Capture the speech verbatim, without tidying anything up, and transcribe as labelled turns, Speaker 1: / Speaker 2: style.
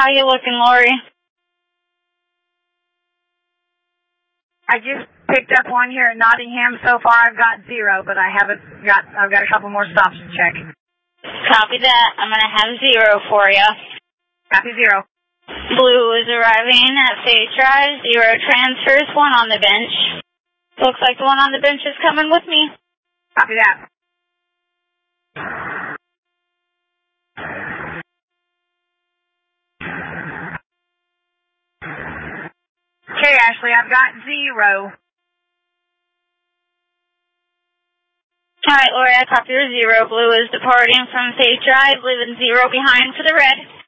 Speaker 1: How you looking, Lori?
Speaker 2: I just picked up one here at Nottingham. So far I've got zero, but I haven't got, I've got a couple more stops to check.
Speaker 1: Copy that. I'm going to have zero for you.
Speaker 2: Copy zero.
Speaker 1: Blue is arriving at Sage Drive. Zero transfers, one on the bench. Looks like the one on the bench is coming with me.
Speaker 2: Copy that. Okay, Ashley, I've got zero.
Speaker 1: All right, Lori, I copy your zero. Blue is departing from Sage Drive, leaving zero behind for the red.